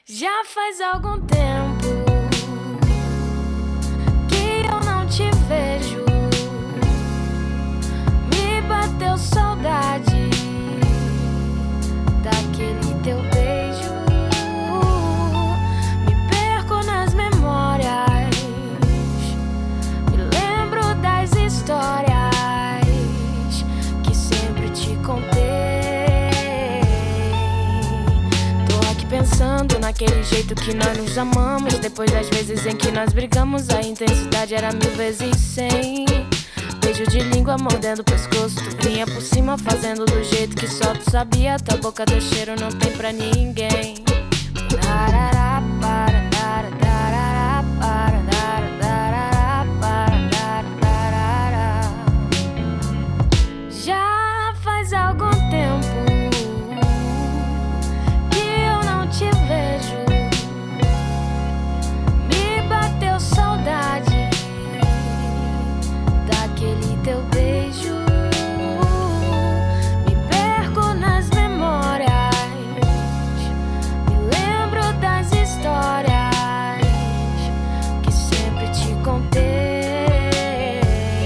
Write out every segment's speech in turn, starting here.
Já faz algum tempo que eu não te vejo. Me bateu saudade daquele teu beijo. Me perco nas memórias, me lembro das histórias que sempre te contei. Pensando naquele jeito que nós nos amamos. Depois das vezes em que nós brigamos, a intensidade era 1000 vezes 100. Beijo de língua mordendo o pescoço, tu vinha por cima fazendo do jeito que só tu sabia. Tua boca, teu cheiro não tem pra ninguém. Já faz algum tempo te vejo, me bateu saudade daquele teu beijo. Me perco nas memórias, me lembro das histórias que sempre te contei.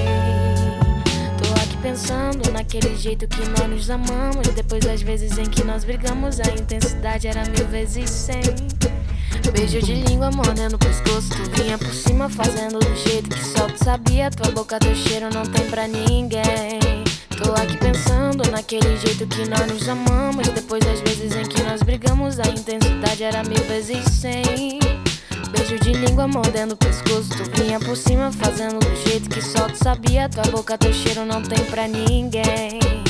Tô aqui pensando naquele jeito que nós nos amamos. Depois das vezes em que nós brigamos, a intensidade era 1000 vezes 100. Beijo de língua mordendo o pescoço, tu vinha por cima fazendo do jeito que só tu sabia. Tua boca, teu cheiro não tem pra ninguém. Tô aqui pensando naquele jeito que nós nos amamos. Depois das vezes em que nós brigamos, a intensidade era 1000 vezes 100. Beijo de língua mordendo o pescoço, tu vinha por cima fazendo do jeito que só tu sabia. Tua boca, teu cheiro não tem pra ninguém.